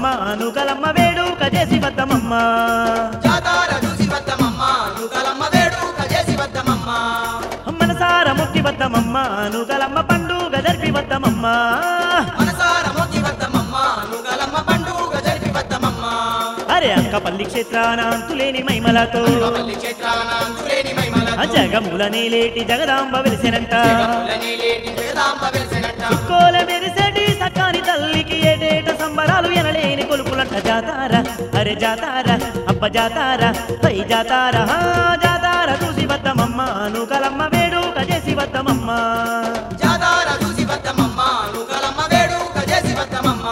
వద్దమమ్మ నూకలమ్మ వేడుక చేసి వద్దమమ్మ జాతర చూసి వద్దమమ్మ నూకలమ్మ వేడుక చేసి వద్దమమ్మ మనసార మొక్కి వద్దమమ్మ నూకలమ్మ పండుగ జరిపి వద్దమమ్మ మనసార మొక్కి వద్దమమ్మ నూకలమ్మ పండుగ జరిపి వద్దమమ్మ అరే అంకపల్లి క్షేత్రాన అంతులేని మైమలతో పల్లి క్షేత్రాన అంతులేని మైమలతో జగముల నీలేటి జగదాంబ వెలిసెనంట జగములని లేటి జగదాంబ వెలిసెనంట కోల మెరిసెటి సకాని తల్లికి ఏటేట సంబరాలు ఎనలేని కొలుపులంట జాతార అరే జాతార అప్ప జాతార పై జాతార జాతార చూసి వద్దమమ్మ నూకలమ్మ వేడుక చేసి వద్దమమ్మ జాతర చూసి వద్దమమ్మ నూకలమ్మ వేడుక చేసి వద్దమమ్మ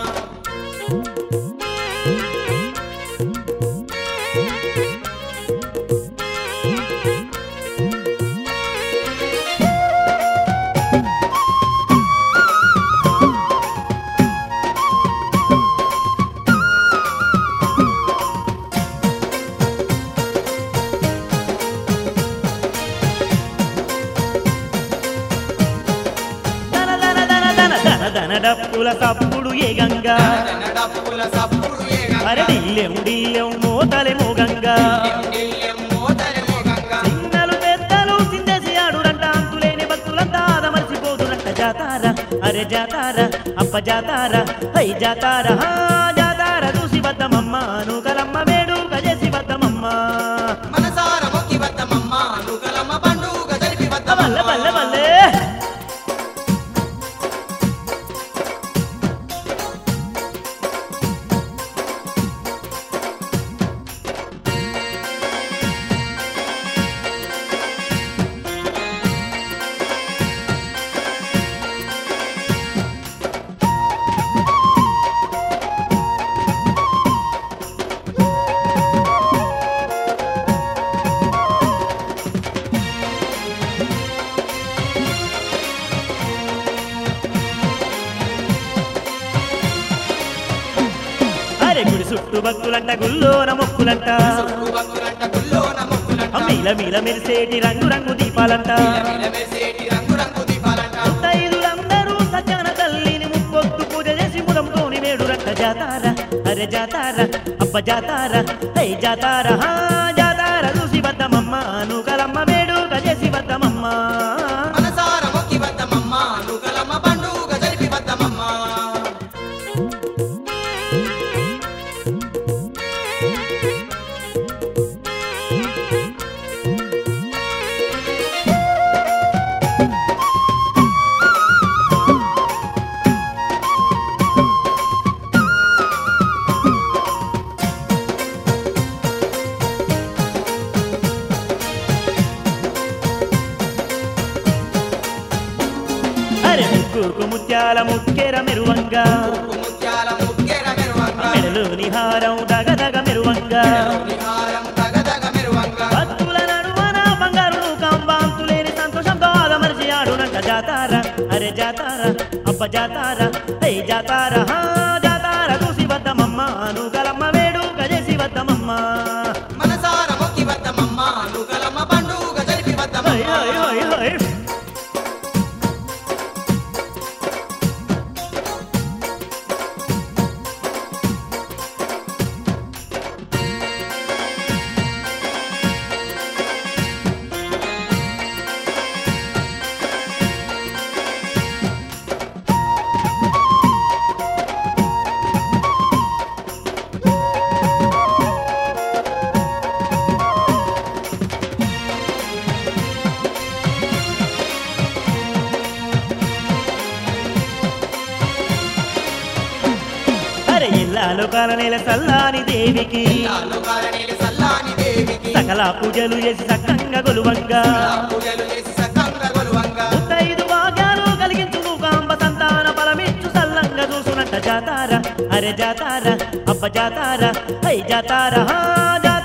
దన దన దన దన దన దన డప్పుల సప్పుడు ఏ గంగా డప్పుల సప్పుడు ఏగంగా అరే డిల్లెం మోతలే మోగంగా మోతరేమో గంగా చిన్నలు పెద్దలు చిందేసి ఆడురంట అంతులేని భక్తులంతా ఆదమర్చిపోదురంట జాతార అరే జాతార అప్ప జాతార హై జాతార జాతార చూసి వద్దమమ్మ నూకలమ్మ వేడుక చేసి వద్దమమ్మ మనసార మొక్కి వద్దమమ్మ నూకలమ్మ పండుగ జరిపి బల్లె వద్దమమ్మ బల్లె బల్లె అరే గుడి చుట్టూ భక్తులంట గుల్లోన మొక్కులంట భక్తులంట గుల్లోన మొక్కులంట మీల మీల మెరిసేటి రంగు రంగు దీపాలంట మెరిసేటి రంగు రంగు దీపాలంట ముత్తైదులందరూ సత్యాన తల్లిని ముప్పొత్తు పూజ చేసి ముదంతోని వేడురంట జాతార అరే జాతార అప్ప జాతార హై జాతార జాతార చూసి వద్దమమ్మ నూకలమ్మ వేడుక చేసి వద్దమమ్మ మనసార మొక్కి వద్దమమ్మ నూకలమ్మ పండుగ జరిపి వద్దమమ్మ అరే ముక్కుకు ముత్యాల ముక్కెర మెరువంగా ముత్యాల ముక్కెర మెరువంగా మెడలోని హారం దగదగ మెరువంగా నిహారం తగదగ మెరువంగా భక్తుల నడువన బంగారు కంబాంతులేని సంతోషంతో ఆదమర్చి ఆడునంట జాతార అరే జాతార అప్ప జాతార హై జాతార జాతార చూసి వద్దమమ్మ నూకలమ్మ వేడుక చేసి వద్దమమ్మ మనసార మొక్కి వద్దమమ్మ నూకలమ్మ పండుగ జరిపి హై వద్దమమ్మ హై హై హై అరే ఇల్లాలు కాలనేల సల్లాని దేవికి నాలుగారనేల సల్లాని దేవికి సకల పూజలు చేసి సక్కంగా గొలువంగా పూజలు చేసి సకంగా గొలువంగా ముత్తైదు భాగ్యాలు కలిగించు మూకాంబ సంతాన ఫలమిచ్చు సల్లంగా చూసునంట జాతార అరే జాతార అప్ప జాతార హై జాతార జాతార